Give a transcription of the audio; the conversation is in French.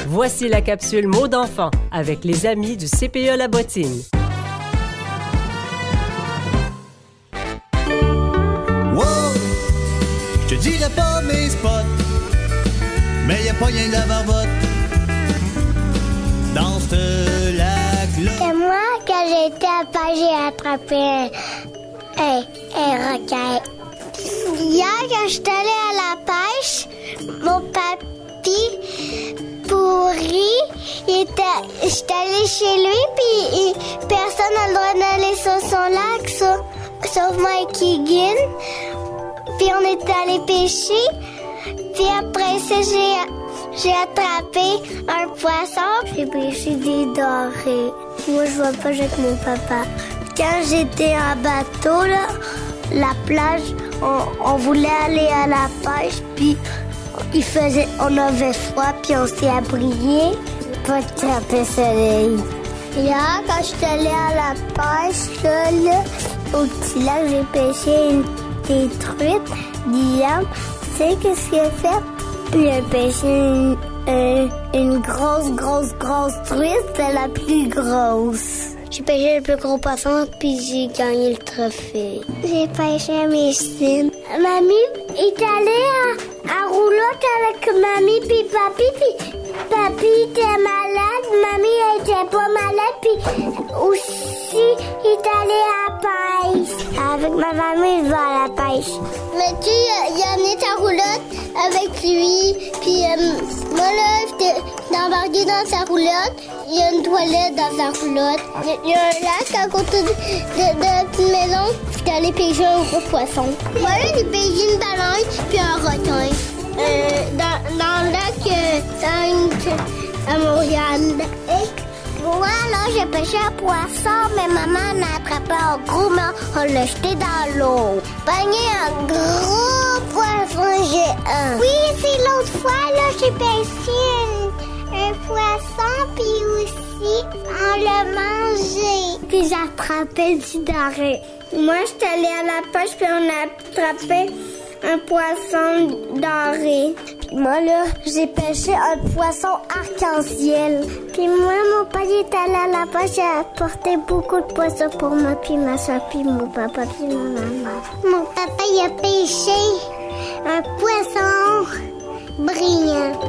Voici la capsule mots d'enfant avec les amis du CPE La Bottine. Wow! Je te dirais pas mes spots, mais y a pas rien de la barbotte dans ce lac-là. Et moi, quand j'étais à pêche, j'ai attrapé un requin. Hier, quand je suis allée à la pêche, mon papy pourri, j'étais allée chez lui, puis personne n'a le droit d'aller sur son lac, sauf moi et Keegan. Puis on est allé pêcher, puis après ça, j'ai attrapé un poisson. J'ai pêché des dorés. Moi, je vois pas avec mon papa. Quand j'étais en bateau, là, la plage, on voulait aller à la pêche, puis on avait froid, puis on s'est abrié. Pas de taper soleil. Hier, quand je suis allée à la pêche, là, au petit lac, j'ai pêché des truites. Guillaume, tu sais qu'est-ce qu'il a fait? Il a pêché une grosse truite, c'est la plus grosse. J'ai pêché le plus gros poisson, puis j'ai gagné le trophée. J'ai pêché un messine. Mamie est allée à roulotte avec mamie puis papi était malade. Mamie elle était pas malade, puis aussi il est allé à la pêche. Avec ma famille, je vais à la pêche. Mais tu sais, il a amené sa roulotte avec lui, puis moi là, j'étais embarquée dans sa roulotte. Il y a une toilette dans sa roulotte. Il y a un lac à côté de la petite maison. J'étais allée pêcher un gros poisson. Moi là, j'ai pêché une baleine puis un requin. Dans le lac à Montréal. Et moi là, j'ai pêché un poisson, mais maman en a attrapé un gros, mais on l'a jeté dans l'eau. Pogné un gros poisson géant. Oui, c'est l'autre fois là, j'ai pêché un poisson, puis aussi, on l'a mangé. Puis j'ai attrapé du doré. Moi, j'étais allée à la pêche, puis on a attrapé un poisson doré. Puis moi, là, j'ai pêché un poisson arc-en-ciel. Puis moi, mon père est allé à la pêche, il a apporté beaucoup de poissons pour moi, puis ma soeur, puis mon papa, puis mon maman. Mon papa, il a pêché un poisson brillant.